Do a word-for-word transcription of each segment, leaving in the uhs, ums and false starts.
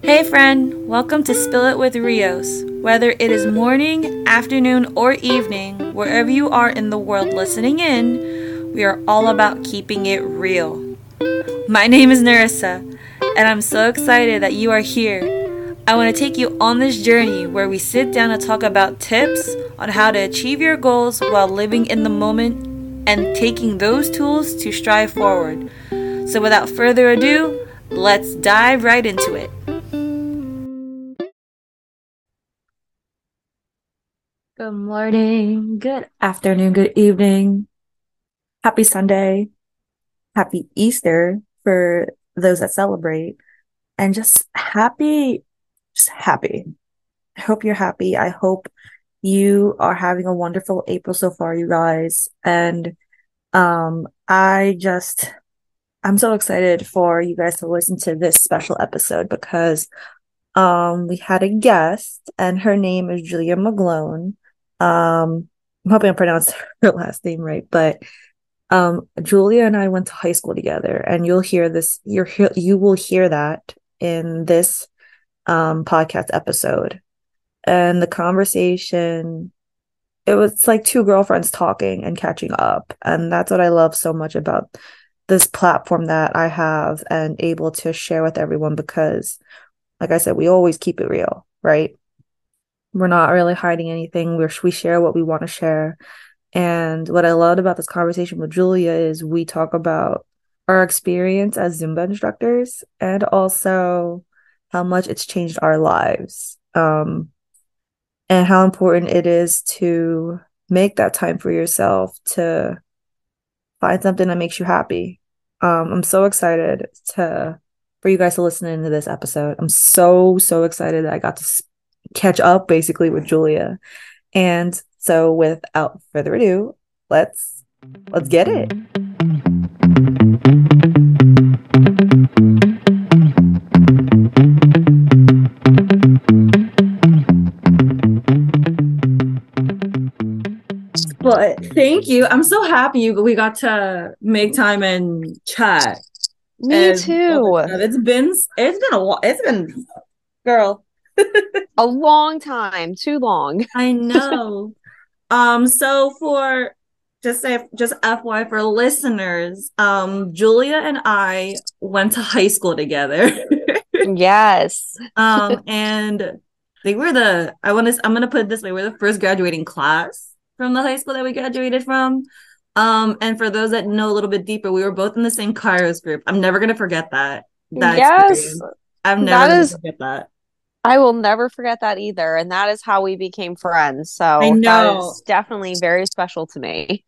Hey friend, welcome to Spill It with Rios. Whether it is morning, afternoon, or evening, wherever you are in the world listening in, we are all about keeping it real. My name is Narissa, and I'm so excited that you are here. I want to take you on this journey where we sit down and talk about tips on how to achieve your goals while living in the moment and taking those tools to strive forward. So without further ado, let's dive right into it. Good morning, good afternoon, good evening. Happy Sunday. Happy Easter for those that celebrate. And just happy, just happy. I hope you're happy. I hope you are having a wonderful April so far, you guys. And um, I just, I'm so excited for you guys to listen to this special episode because um, we had a guest and her name is Julia McGlone. Um, I'm hoping I pronounced her last name right, but um, Julia and I went to high school together, and you'll hear this. You're you will hear that in this um podcast episode, and the conversation. It was like two girlfriends talking and catching up, and that's what I love so much about this platform that I have and able to share with everyone because, like I said, we always keep it real, right? We're not really hiding anything. We're, we share what we want to share. And what I loved about this conversation with Julia is we talk about our experience as Zumba instructors and also how much it's changed our lives. Um, and how important it is to make that time for yourself to find something that makes you happy. Um, I'm so excited to for you guys to listen into this episode. I'm so, so excited that I got to catch up basically with Julia. And so without further ado, let's let's get it. But thank you. I'm so happy we got to make time and chat. Me and, too. It's been it's been a while. It's been girl. A long time, too long. I know. um, so for just say just F Y I for listeners, um, Julia and I went to high school together. Yes. um, and they were the I want to I'm gonna put it this way, we're the first graduating class from the high school that we graduated from. Um, and for those that know a little bit deeper, we were both in the same Kairos group. I'm never gonna forget that. That yes. Experience. I'm never that gonna is, forget that. I will never forget that either. And that is how we became friends. So I know. That is definitely very special to me.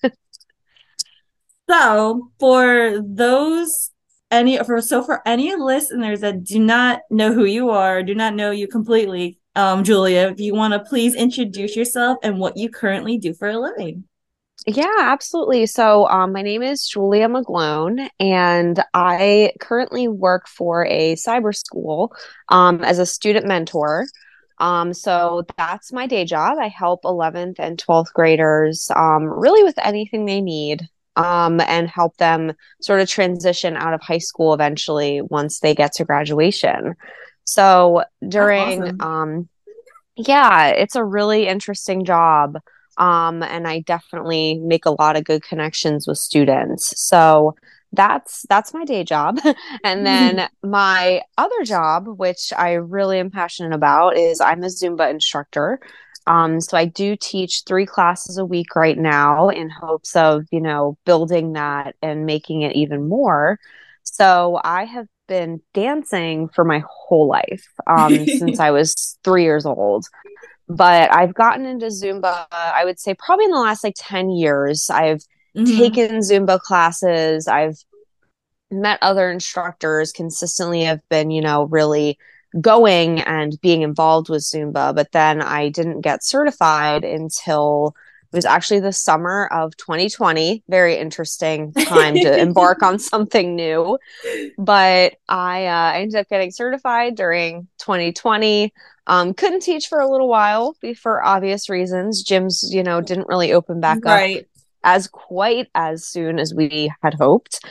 So for those any for so for any listeners that do not know who you are, do not know you completely, um, Julia, if you want to please introduce yourself and what you currently do for a living. Yeah, absolutely. So um, my name is Julia McGlone, and I currently work for a cyber school um, as a student mentor. Um, so that's my day job. I help eleventh and twelfth graders um, really with anything they need um, and help them sort of transition out of high school eventually once they get to graduation. So during, Awesome. um, yeah, it's a really interesting job. Um, and I definitely make a lot of good connections with students. So that's that's my day job. And then my other job, which I really am passionate about, is I'm a Zumba instructor. Um, so I do teach three classes a week right now in hopes of, you know, building that and making it even more. So I have been dancing for my whole life, um, since I was three years old. But I've gotten into Zumba, I would say probably in the last like ten years. I've mm-hmm. taken Zumba classes. I've met other instructors, consistently have been, you know, really going and being involved with Zumba. But then I didn't get certified until it was actually the summer of twenty twenty. Very interesting time to embark on something new. But I, uh, I ended up getting certified during twenty twenty. Um, couldn't teach for a little while for obvious reasons. Gyms, you know, didn't really open back right. up as quite as soon as we had hoped.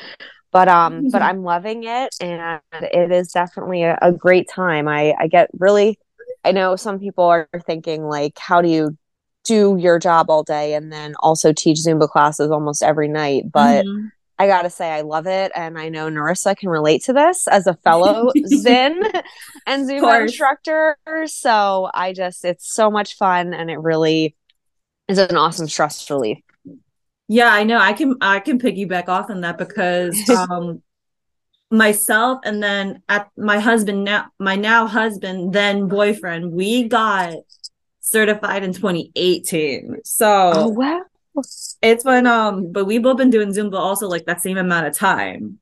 But um, but I'm loving it, and it is definitely a, a great time. I I get really, I know some people are thinking like, how do you do your job all day and then also teach Zumba classes almost every night? But Mhm. I gotta say, I love it, and I know Narissa can relate to this as a fellow Zen and Of Zumba course. instructor. So I just, it's so much fun, and it really is an awesome stress relief. Yeah, I know. I can I can piggyback off on that because um myself and then at my husband now my now husband then boyfriend, we got certified in twenty eighteen. Oh So wow. it's when um but we both been doing Zumba also like that same amount of time.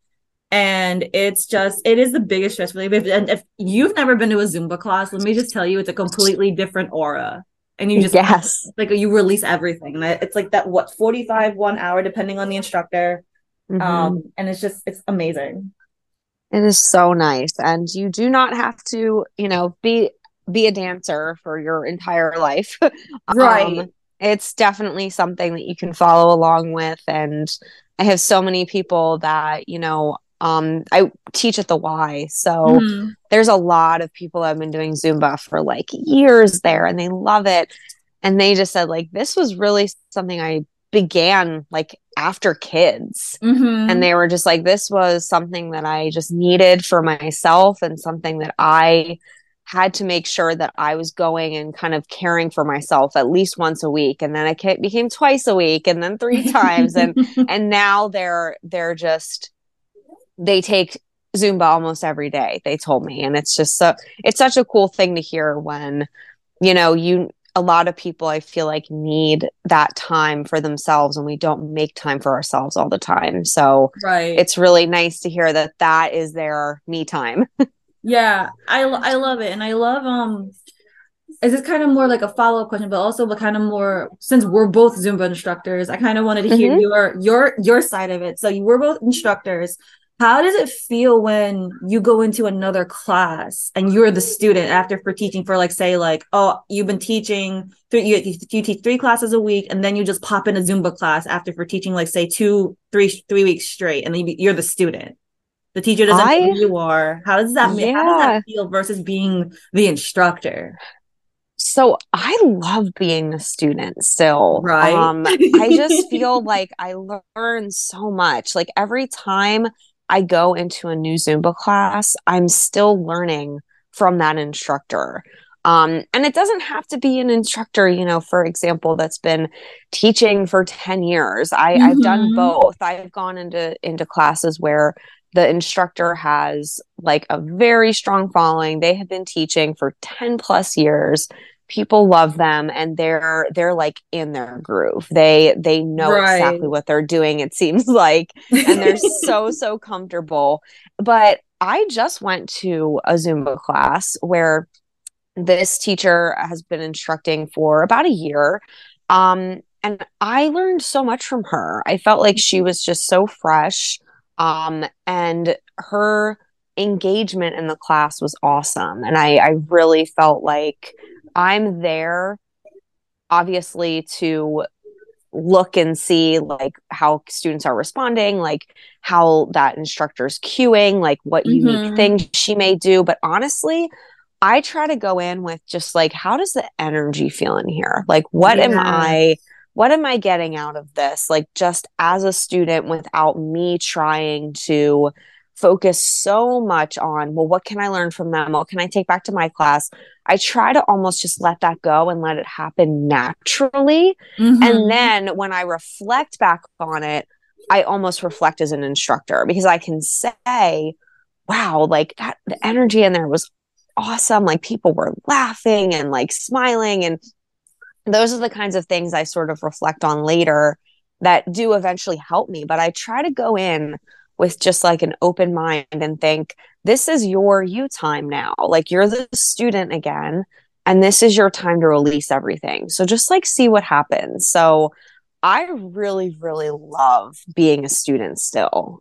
And it's just it is the biggest stress relief. And if you've never been to a Zumba class, let me just tell you, it's a completely different aura. And you just Yes. like you release everything. It's like that what forty-five, one hour, depending on the instructor. Hmm. Um, and it's just it's amazing. It is so nice. And you do not have to, you know, be be a dancer for your entire life. Right. Um, it's definitely something that you can follow along with. And I have so many people that, you know, um, I teach at the Y. So Hmm. there's a lot of people that have been doing Zumba for like years there and they love it. And they just said, like, this was really something I began like after kids. And Hmm. they were just like, this was something that I just needed for myself and something that I had to make sure that I was going and kind of caring for myself at least once a week. And then it became twice a week and then three times. And, and now they're, they're just, they take Zumba almost every day, they told me. And it's just so, it's such a cool thing to hear when, you know, you, a lot of people I feel like need that time for themselves and we don't make time for ourselves all the time. So Right. it's really nice to hear that that is their me time. Yeah, I I love it, and I love um. Is this kind of more like a follow up question, but also but kind of more since we're both Zumba instructors, I kind of wanted to hear Mm-hmm. your your your side of it. So you were both instructors. How does it feel when you go into another class and you're the student after for teaching for like say like oh you've been teaching three you, you teach three classes a week and then you just pop in a Zumba class after for teaching like say two three three weeks straight and then you're the student. The teacher doesn't know who I, you are. How does that how does that yeah. feel versus being the instructor? So I love being a student still. Right. Um, I just feel like I learn so much. Like every time I go into a new Zumba class, I'm still learning from that instructor. Um, and it doesn't have to be an instructor, you know, for example, that's been teaching for ten years. I, I've done Mm-hmm. both. I've gone into into classes where the instructor has like a very strong following. They have been teaching for ten plus years. People love them and they're they're like in their groove. They they know Right. exactly what they're doing, it seems like, and they're so so comfortable. But I just went to a Zumba class where this teacher has been instructing for about a year. Um, and I learned so much from her. I felt like she was just so fresh. Um, and her engagement in the class was awesome. And I, I really felt like I'm there, obviously, to look and see like how students are responding, like how that instructor's cueing, like what unique Mm-hmm. things she may do. But honestly, I try to go in with just like, how does the energy feel in here? Like, what am Yeah. I, what am I getting out of this? Like, just as a student without me trying to focus so much on, well, what can I learn from them? What can I take back to my class? I try to almost just let that go and let it happen naturally. And Mm-hmm. then when I reflect back on it, I almost reflect as an instructor because I can say, wow, like that the energy in there was awesome. Like people were laughing and like smiling. And those are the kinds of things I sort of reflect on later that do eventually help me. But I try to go in with just like an open mind and think, this is your you time now. Like you're the student again. And this is your time to release everything. So just like see what happens. So I really, really love being a student still.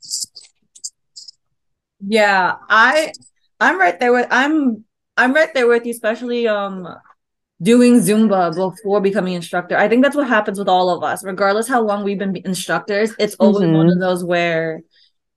Yeah. I I'm right there with I'm I'm right there with you, especially um doing Zumba before becoming instructor. I think that's what happens with all of us, regardless how long we've been instructors. It's always one of Mm-hmm. those where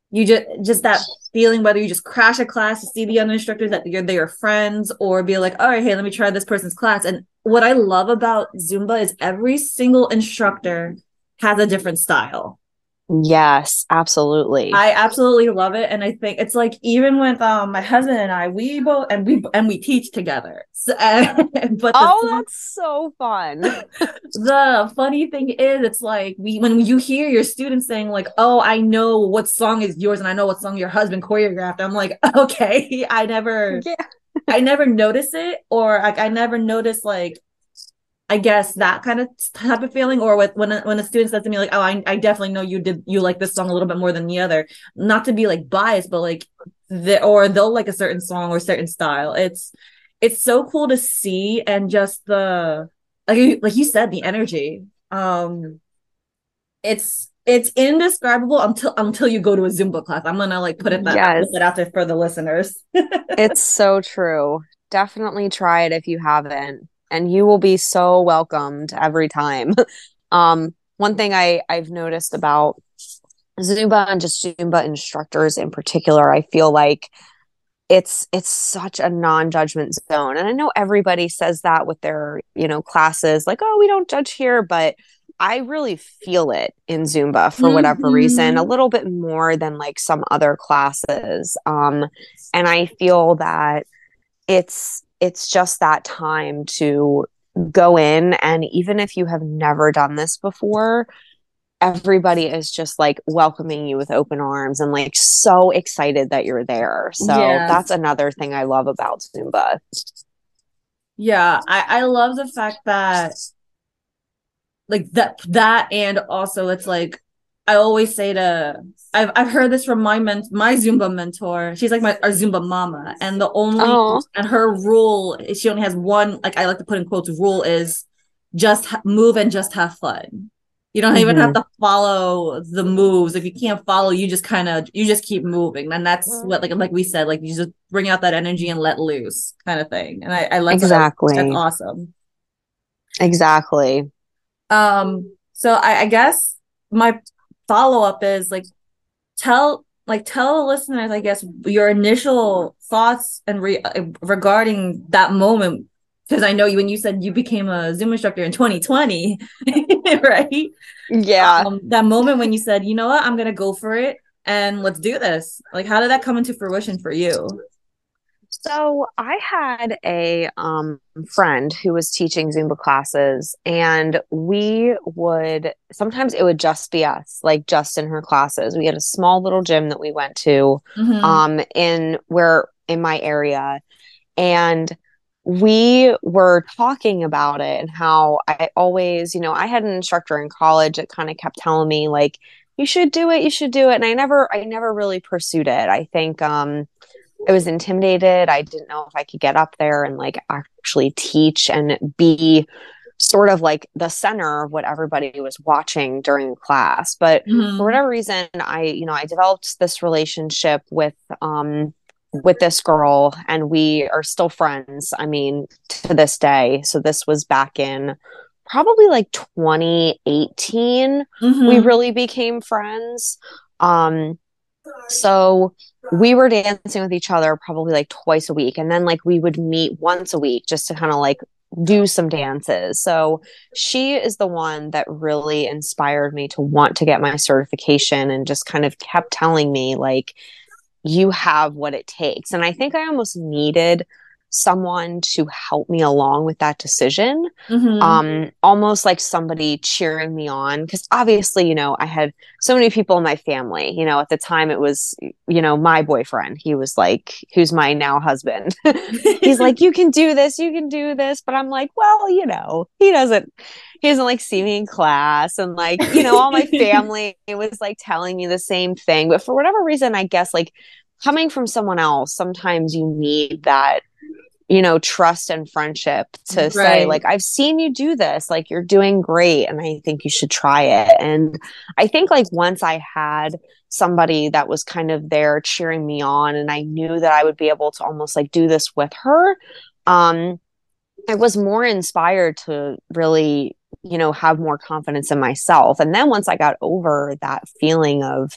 you just just that feeling, whether you just crash a class to see the other instructors that you're their friends, or be like, all right, hey, let me try this person's class. And what I love about Zumba is every single instructor has a different style. Yes, absolutely. I absolutely love it, and I think it's like, even with um my husband and I, we both and we and we teach together. So, uh, but the Oh, that's so fun. the funny thing is, it's like, we when you hear your students saying like, "Oh, I know what song is yours, and I know what song your husband choreographed." I'm like, okay, I never, Yeah. I never notice it, or like I never notice like, I guess that kind of type of feeling, or with when a, when a student says to me like, "Oh, I I definitely know you did you like this song a little bit more than the other," not to be like biased, but like the or they'll like a certain song or certain style. It's it's so cool to see, and just the, like you, like you said, the energy. Um, it's it's indescribable until until you go to a Zumba class. I'm gonna like put it that put Yes, that out there for the listeners. it's so true. Definitely try it if you haven't, and you will be so welcomed every time. Um, one thing I I've noticed about Zumba and just Zumba instructors in particular, I feel like it's it's such a non-judgment zone. And I know everybody says that with their, you know, classes, like, oh, we don't judge here, but I really feel it in Zumba for whatever reason, a Mm-hmm. little bit more than like some other classes. Um, and I feel that it's it's just that time to go in, and even if you have never done this before, everybody is just like welcoming you with open arms and like so excited that you're there. So Yeah. that's another thing I love about Zumba. Yeah, I I love the fact that, like, that that and also it's like, I always say to I've I've heard this from my ment my Zumba mentor. She's like my our Zumba mama, and the only Oh, and her rule is, she only has one, like, I like to put in quotes, rule is just ha- move and just have fun. You don't even have mm-hmm. to follow the moves. If you can't follow, you just kind of you just keep moving, and that's what, like like we said, like, you just bring out that energy and let loose kind of thing. And I I love that. That's Exactly. awesome. Exactly. Um, so I, I guess my follow up is like, tell like tell the listeners, I guess, your initial thoughts and re- uh, regarding that moment, because I know you, when you said you became a Zoom instructor in twenty twenty, right? Yeah. Um, that moment when you said, you know what, I'm gonna go for it and let's do this. Like, how did that come into fruition for you? So I had a um, friend who was teaching Zumba classes, and we would sometimes it would just be us, like just in her classes. We had a small little gym that we went to Mm-hmm. um, in where in my area, and we were talking about it and how I always, you know, I had an instructor in college that kind of kept telling me like, you should do it, you should do it, and I never, I never really pursued it. I think um, I was intimidated. I didn't know if I could get up there and like actually teach and be sort of like the center of what everybody was watching during class. But for Mm-hmm. whatever reason, I, you know, I developed this relationship with um with this girl, and we are still friends. I mean, to this day. So this was back in probably like twenty eighteen. We Mm-hmm. really became friends. Um so we were dancing with each other probably like twice a week. And then like we would meet once a week just to kind of like do some dances. So she is the one that really inspired me to want to get my certification, and just kind of kept telling me like, you have what it takes. And I think I almost needed someone to help me along with that decision. Mm-hmm. Um, almost like somebody cheering me on. Because obviously, you know, I had so many people in my family. You know, at the time it was, you know, my boyfriend. He was like, who's my now husband. He's like, you can do this, you can do this. But I'm like, well, you know, he doesn't he doesn't like see me in class, and like, you know, all my family was like telling me the same thing. But for whatever reason, I guess like coming from someone else, sometimes you need that, you know, trust and friendship to say Right. like, I've seen you do this, like you're doing great, and I think you should try it. And I think like once I had somebody that was kind of there cheering me on, and I knew that I would be able to almost like do this with her, um I was more inspired to really, you know, have more confidence in myself. And then once I got over that feeling of,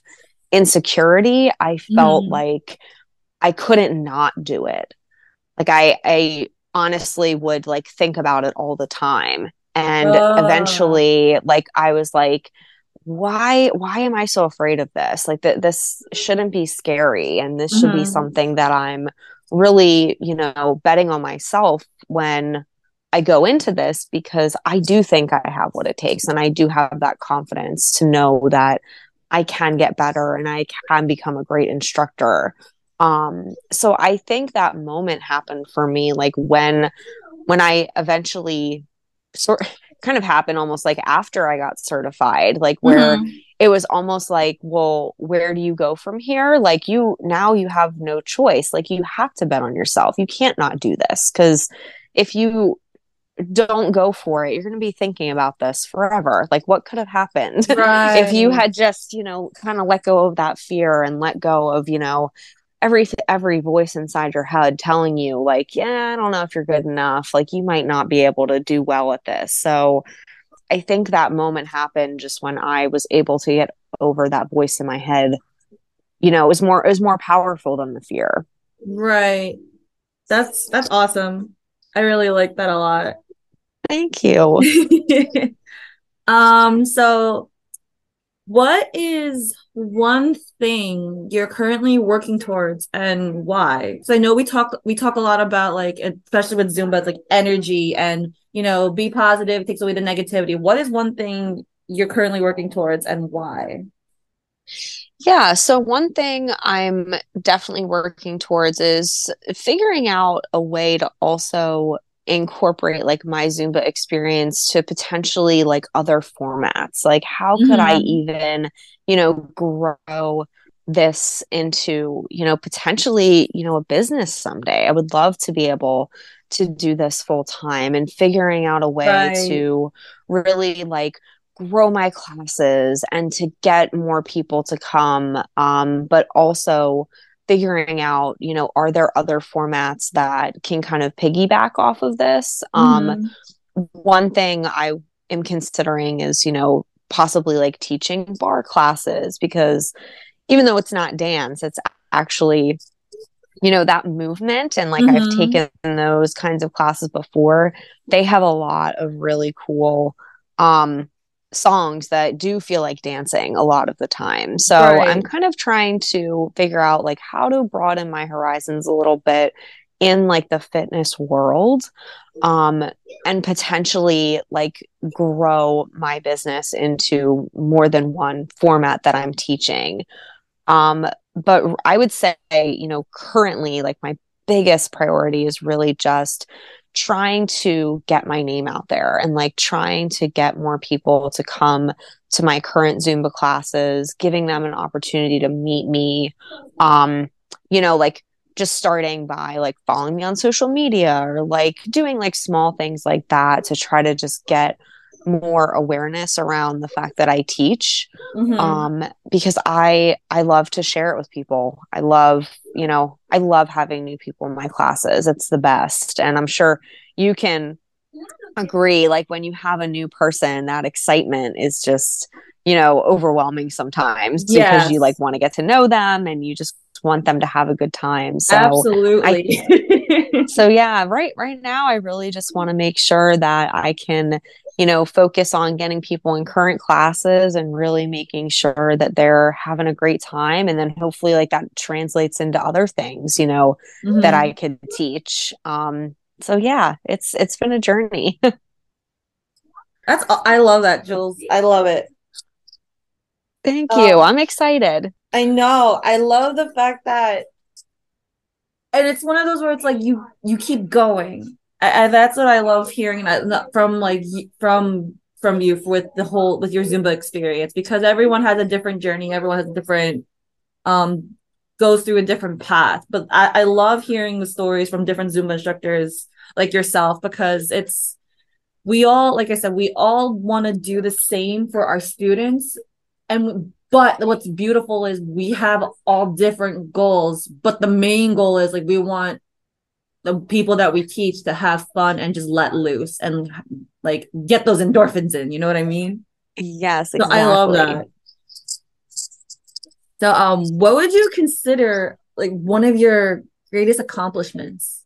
insecurity, I felt Mm-hmm. like I couldn't not do it. Like I I honestly would like think about it all the time. And Oh. eventually like I was like, why why am I so afraid of this? Like that this shouldn't be scary, and this should be Mm-hmm. something that I'm really, you know, betting on myself when I go into this, because I do think I have what it takes, and I do have that confidence to know that I can get better and I can become a great instructor. Um, so I think that moment happened for me like when when I eventually sort kind of happened almost like after I got certified, like where Mm-hmm. it was almost like, well, where do you go from here? Like you now you have no choice. Like you have to bet on yourself. You can't not do this, because if you don't go for it, you're going to be thinking about this forever. Like what could have happened if you Right. had just, you know, kind of let go of that fear and let go of, you know, every every voice inside your head telling you like, yeah, I don't know if you're good enough, like you might not be able to do well at this. So I think that moment happened just when I was able to get over that voice in my head. You know, it was more it was more powerful than the fear. Right. That's that's awesome. I really like that a lot. Thank you. Um, so what is one thing you're currently working towards and why? So I know we talk we talk a lot about like especially with Zumba, it's like energy and you know, be positive, takes away the negativity. What is one thing you're currently working towards and why? Yeah, so one thing I'm definitely working towards is figuring out a way to also incorporate like my Zumba experience to potentially like other formats. Like how could I Mm-hmm. even, you know, grow this into, you know, potentially, you know, a business someday. I would love to be able to do this full time, and figuring out a way Right. to really like grow my classes and to get more people to come, um, but also figuring out, you know, are there other formats that can kind of piggyback off of this? Um, Mm-hmm. one thing I am considering is, you know, possibly like teaching bar classes, because even though it's not dance, it's actually, you know, that movement. And like I've Mm-hmm. taken those kinds of classes before. They have a lot of really cool um songs that do feel like dancing a lot of the time. So I'm Right. kind of trying to figure out like how to broaden my horizons a little bit in like the fitness world, um and potentially like grow my business into more than one format that I'm teaching. Um, but I would say, you know, currently, like my biggest priority is really just trying to get my name out there and like trying to get more people to come to my current Zumba classes, giving them an opportunity to meet me. Um, you know, like just starting by like following me on social media, or like doing like small things like that to try to just get more awareness around the fact that I teach, Mm-hmm. um because i i love to share it with people. I love, you know, I love having new people in my classes. It's the best, and I'm sure you can agree, like when you have a new person, that excitement is just, you know, overwhelming sometimes, because you like Yes, want to get to know them and you just want them to have a good time. So I absolutely. so yeah, right right now I really just want to make sure that I can, you know, focus on getting people in current classes and really making sure that they're having a great time, and then hopefully like that translates into other things, you know, that I Mm-hmm. could teach. Um so yeah, it's it's been a journey. That's I love that, Jules. I love it. Thank you. Um, I'm excited. I know. I love the fact that, and it's one of those where it's like you you keep going. I, I that's what I love hearing that from like from from you with the whole with your Zumba experience, because everyone has a different journey. Everyone has a different um goes through a different path. But I, I love hearing the stories from different Zumba instructors like yourself, because it's we all, like I said, we all want to do the same for our students. And but what's beautiful is we have all different goals, but the main goal is like we want the people that we teach to have fun and just let loose and like get those endorphins in, you know what I mean? Yes, So I love exactly. that. So, um, what would you consider like one of your greatest accomplishments?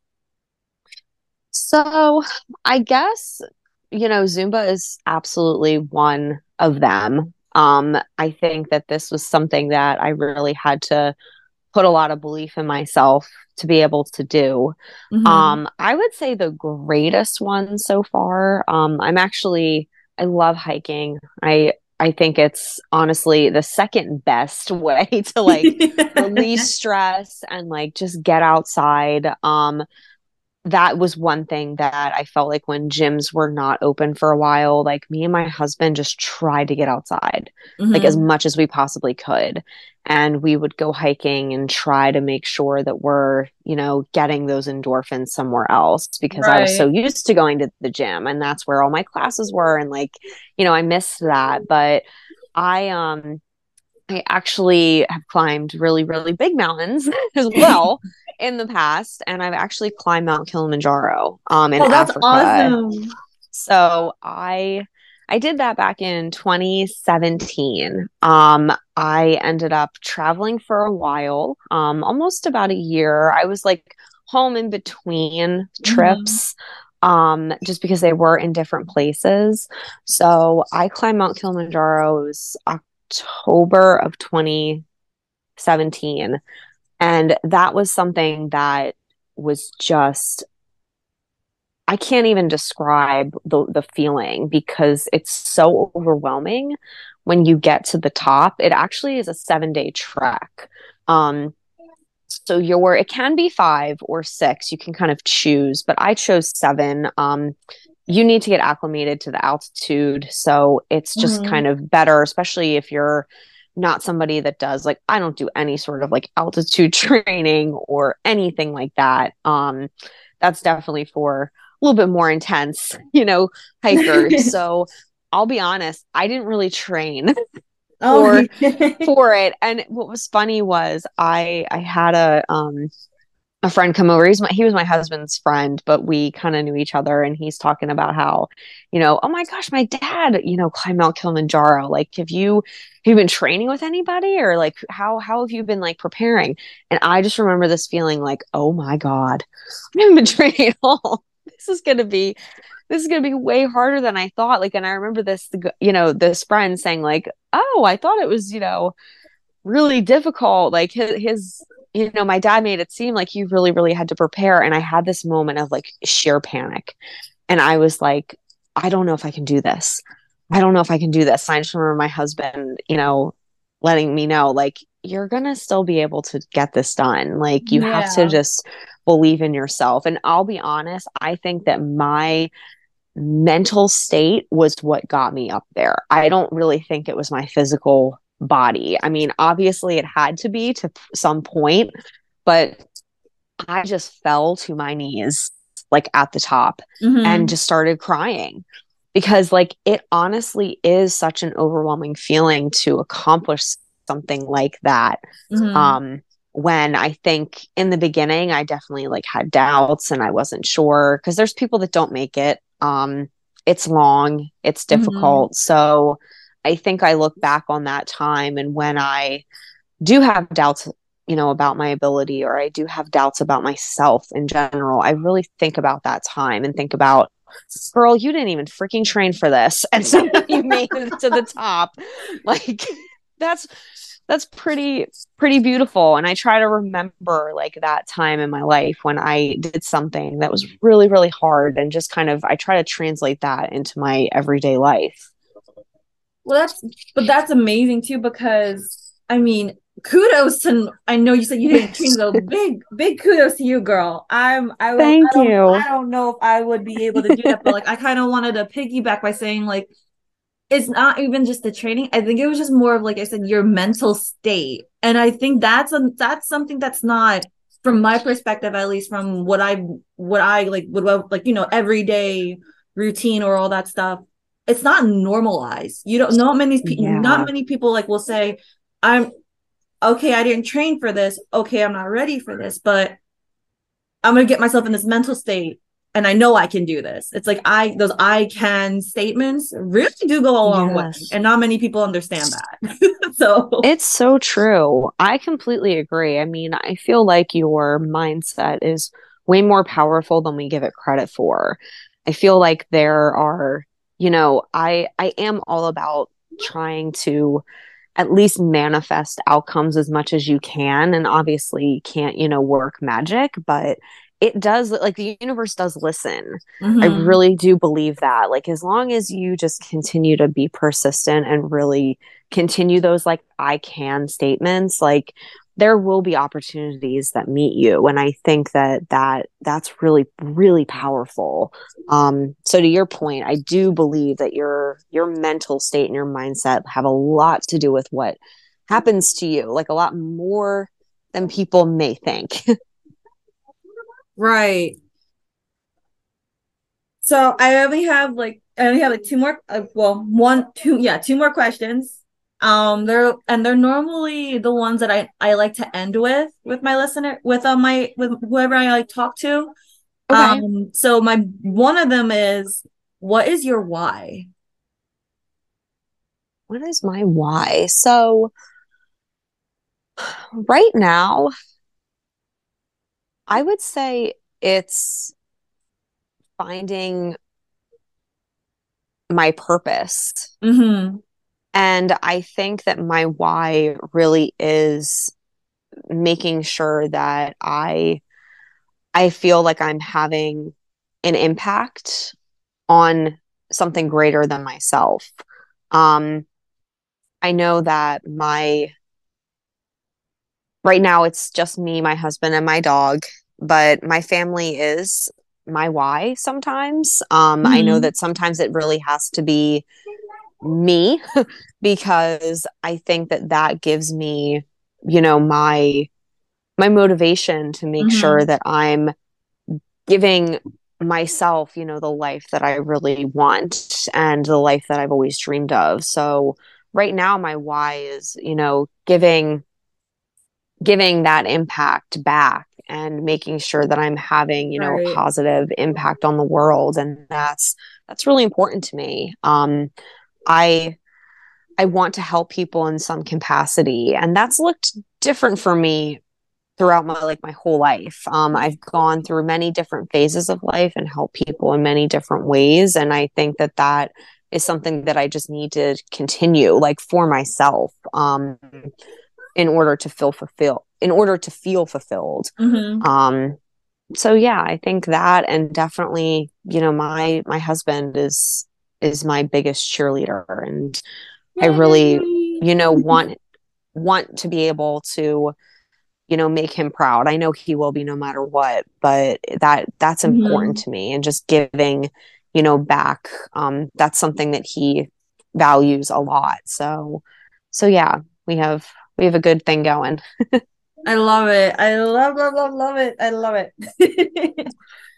So I guess, you know, Zumba is absolutely one of them. Um, I think that this was something that I really had to put a lot of belief in myself to be able to do. Mm-hmm. Um, I would say the greatest one so far. Um, I'm actually, I love hiking. I I think it's honestly the second best way to like release stress and like just get outside. Um, that was one thing that I felt like when gyms were not open for a while, like me and my husband just tried to get outside like as Mm-hmm. much as we possibly could. And we would go hiking and try to make sure that we're, you know, getting those endorphins somewhere else because I was so Right. used to going to the gym and that's where all my classes were. And like, you know, I missed that. But I, um, I actually have climbed really, really big mountains as well in the past, and I've actually climbed Mount Kilimanjaro um, in Oh, that's Africa. awesome. So I I did that back in twenty seventeen. Um, I ended up traveling for a while, um, almost about a year. I was like home in between Mm-hmm. trips, um, just because they were in different places. So I climbed Mount Kilimanjaro. It was October of twenty seventeen. And that was something that was just, I can't even describe the, the feeling because it's so overwhelming when you get to the top. It actually is a seven day trek. Um, so you're, it can be five or six. You can kind of choose, but I chose seven. Um, you need to get acclimated to the altitude. So it's just Mm-hmm. kind of better, especially if you're not somebody that does like, I don't do any sort of like altitude training or anything like that. Um, that's definitely for a little bit more intense, you know, hikers. So I'll be honest, I didn't really train Oh, for for it. And what was funny was I I had a um a friend come over. He's my, he was my husband's friend, but we kind of knew each other. And he's talking about how, you know, oh my gosh, my dad, you know, climbed Mount Kilimanjaro. Like, have you have you been training with anybody, or like how how have you been like preparing? And I just remember this feeling like, oh my god, I haven't been training at all. This is gonna be this is gonna be way harder than I thought. Like, and I remember this, you know, this friend saying like, oh, I thought it was, you know, really difficult. Like his, his, you know, my dad made it seem like he really, really had to prepare. And I had this moment of like sheer panic. And I was like, I don't know if I can do this. I don't know if I can do this. And I just remember my husband, you know, letting me know, like, you're going to still be able to get this done. Like, you have to yeah. just believe in yourself. And I'll be honest, I think that my mental state was what got me up there. I don't really think it was my physical body. I mean, obviously it had to be to some point, but I just fell to my knees like at the top and Mm-hmm. just started crying because like it honestly is such an overwhelming feeling to accomplish something like that. Mm-hmm. Um when I think in the beginning I definitely like had doubts and I wasn't sure because there's people that don't make it. Um it's long, it's Mm-hmm. difficult. So I think I look back on that time and when I do have doubts, you know, about my ability or I do have doubts about myself in general, I really think about that time and think about, girl, you didn't even freaking train for this. And so you made it to the top. Like that's that's pretty pretty beautiful. And I try to remember like that time in my life when I did something that was really, really hard and just kind of I try to translate that into my everyday life. Well, that's but that's amazing too because I mean, kudos to I know you said you didn't train though. Big big kudos to you, girl. I'm I will I Thank don't I you. don't know if I would be able to do that, but like I kind of wanted to piggyback by saying like it's not even just the training. I think it was just more of like I said, your mental state. And I think that's a that's something that's not from my perspective, at least from what I what I like would like, you know, everyday routine or all that stuff. It's not normalized. You don't not many not Yeah. many people like will say, I'm okay, I didn't train for this. Okay, I'm not ready for this, but I'm gonna get myself in this mental state and I know I can do this. It's like I those I can statements really do go a long way. Yes. And not many people understand that. So, It's so true. I completely agree. I mean, I feel like your mindset is way more powerful than we give it credit for. I feel like there are, you know, I I am all about trying to at least manifest outcomes as much as you can. And obviously, you can't, you know, work magic, but it does, like, the universe does listen. I hmm. really do believe that. Like, as long as you just continue to be persistent and really continue those, like, I can statements, like, there will be opportunities that meet you. And I think that that that's really, really powerful. Um, so to your point, I do believe that your your mental state and your mindset have a lot to do with what happens to you, like a lot more than people may think. Right. So I only have like I only have like two more uh, well one two yeah two more questions. Um they're and they're normally the ones that I I like to end with with my listener with uh, my with whoever I like talk to. Okay. Um so my one of them is, what is your why? What is my why? So right now, I would say it's finding my purpose. Mm-hmm. And I think that my why really is making sure that I I feel like I'm having an impact on something greater than myself. Um, I know that my right now it's just me, my husband, and my dog, but my family is my why sometimes. Um, I know Mm-hmm. that sometimes it really has to be me because I think that that gives me, you know, my my motivation to make sure Mm-hmm. that I'm giving myself, you know, the life that I really want and the life that I've always dreamed of. So right now my why is, you know, giving giving that impact back and making sure that I'm having, you know, a Right. positive impact on the world. And that's that's really important to me. Um I I want to help people in some capacity. And that's looked different for me throughout my like my whole life. Um, I've gone through many different phases of life and helped people in many different ways, and I think that that is something that I just need to continue, like for myself, um, in order to feel fulfilled, in order to feel fulfilled. Mm-hmm. Um, so yeah, I think that, and definitely, you know, my my husband is is my biggest cheerleader, and I really, Yay. you know, want want to be able to, you know, make him proud. I know he will be no matter what, but that that's important Mm-hmm. to me. And just giving, you know, back, um, that's something that he values a lot. So, so yeah, we have we have a good thing going. I love it. I love, love, love, love it. I love it.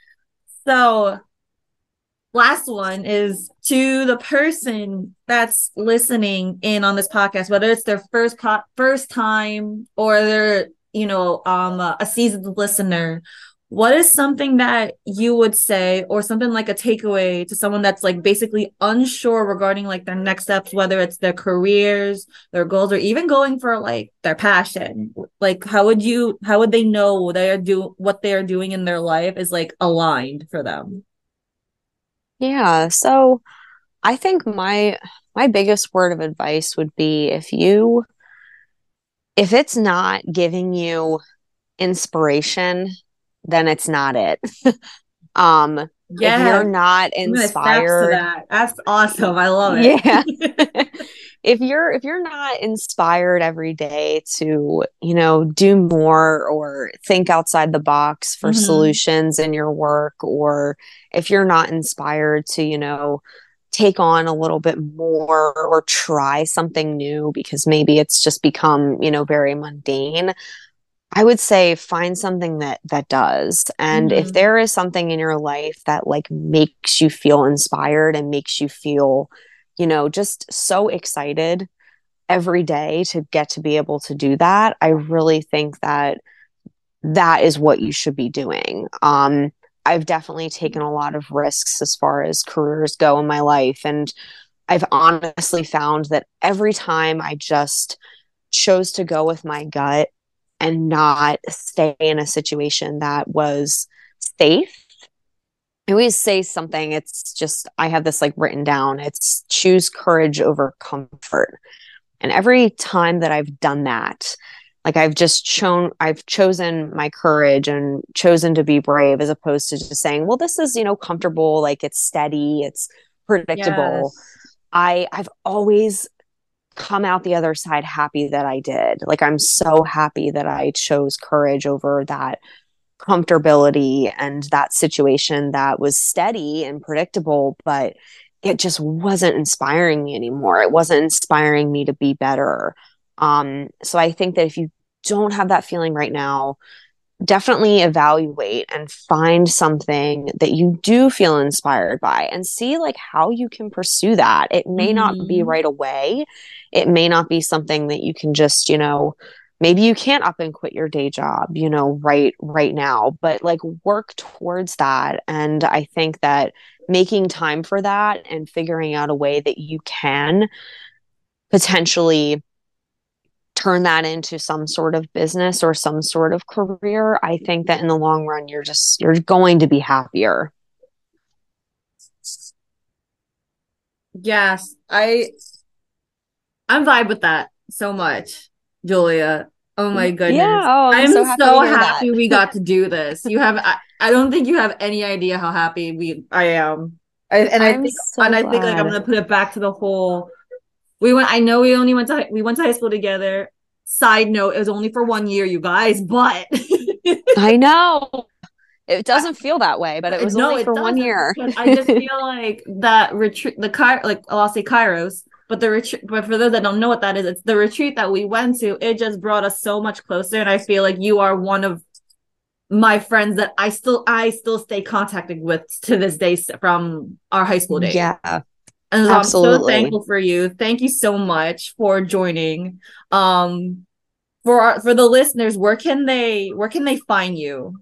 So, last one is to the person that's listening in on this podcast, whether it's their first co- first time or they're, you know, um a seasoned listener. What is something that you would say, or something like a takeaway to someone that's like basically unsure regarding like their next steps, whether it's their careers, their goals, or even going for like their passion? Like, how would you, how would they know they are do what they are doing in their life is like aligned for them? Yeah. So I think my my biggest word of advice would be if you if it's not giving you inspiration, then it's not it. Um, if you're Yes. not I'm gonna snaps to inspired, that. That's awesome. I love yeah. it. if you're if you're not inspired every day to, you know, do more or think outside the box for hmm. solutions in your work, or if you're not inspired to, you know, take on a little bit more or try something new because maybe it's just become, you know, very mundane, I would say find something that that does. And if Hmm. there is something in your life that like makes you feel inspired and makes you feel, you know, just so excited every day to get to be able to do that, I really think that that is what you should be doing. Um, I've definitely taken a lot of risks as far as careers go in my life, and I've honestly found that every time I just chose to go with my gut and not stay in a situation that was safe. I always say something, it's just, I have this like written down. It's choose courage over comfort. And every time that I've done that, like I've just shown, I've chosen my courage and chosen to be brave as opposed to just saying, well, this is, you know, comfortable, like it's steady, it's predictable. Yes. I, I've always come out the other side happy that I did. Like I'm so happy that I chose courage over that comfortability and that situation that was steady and predictable, but it just wasn't inspiring me anymore. It wasn't inspiring me to be better. Um, so I think that if you don't have that feeling right now, definitely evaluate and find something that you do feel inspired by and see like how you can pursue that. It may not be Mm-hmm. right away. It may not be something that you can just, you know, maybe you can't up and quit your day job, you know, right right now, but like work towards that. And I think that making time for that and figuring out a way that you can potentially turn that into some sort of business or some sort of career, I think that in the long run, you're just, you're going to be happier. Yes, I I'm vibe with that so much, Julia. Oh my Yeah. goodness. Oh, I'm I'm so happy to so hear that. happy we got to do this. You have I, I don't think you have any idea how happy we I am. I, and I I'm think and so I think like I'm glad. gonna put it back to the whole we went I know we only went to we went to high school together. Side note, it was only for one year, you guys, but I know. It doesn't feel that way, but it was no, only it for one doesn't year. because I just feel like that retreat, the car, like I'll say Kairos, but the retreat. But for those that don't know what that is, it's the retreat that we went to. It just brought us so much closer, and I feel like you are one of my friends that I still I still stay contacted with to this day from our high school days. Yeah, And so I'm so absolutely. thankful for you. Thank you so much for joining. Um, for our, for the listeners, where can they where can they find you?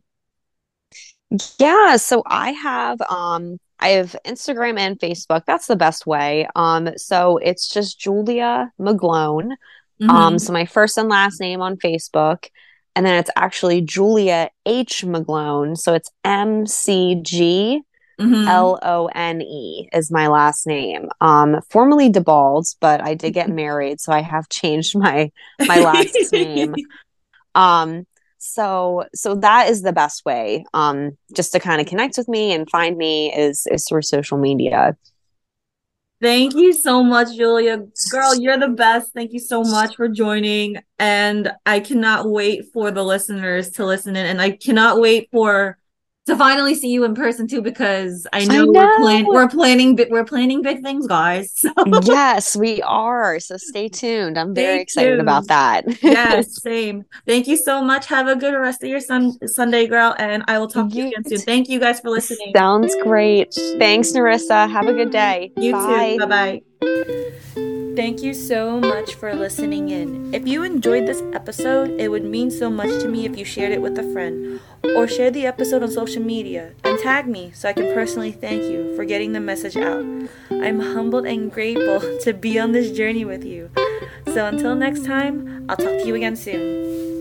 Yeah, so I have um I have Instagram and Facebook. That's the best way. Um, so it's just Julia McGlone. Um, Mm-hmm. so my first and last name on Facebook, and then it's actually Julia H. McGlone. So it's M C G Mm-hmm. L O N E is my last name. Um, formerly DeBald, but I did get married, so I have changed my my last name. Um, so so that is the best way. Um, just to kind of connect with me and find me is is through social media. Thank you so much, Julia. Girl, you're the best. Thank you so much for joining. And I cannot wait for the listeners to listen in. And I cannot wait for to finally see you in person too, because I I know we're planning know. we're planning we're planning big things, guys. So Yes, we are. So stay tuned. I'm very stay excited about tuned. that. Yes, same. Thank you so much. Have a good rest of your sun Sunday, girl. And I will talk to you You again soon. Thank you guys for listening. sounds great. Thanks, Narissa. Have a good day. You too. Bye. Bye bye. Thank you so much for listening in. If you enjoyed this episode, it would mean so much to me if you shared it with a friend or share the episode on social media and tag me so I can personally thank you for getting the message out. I'm humbled and grateful to be on this journey with you. So until next time, I'll talk to you again soon.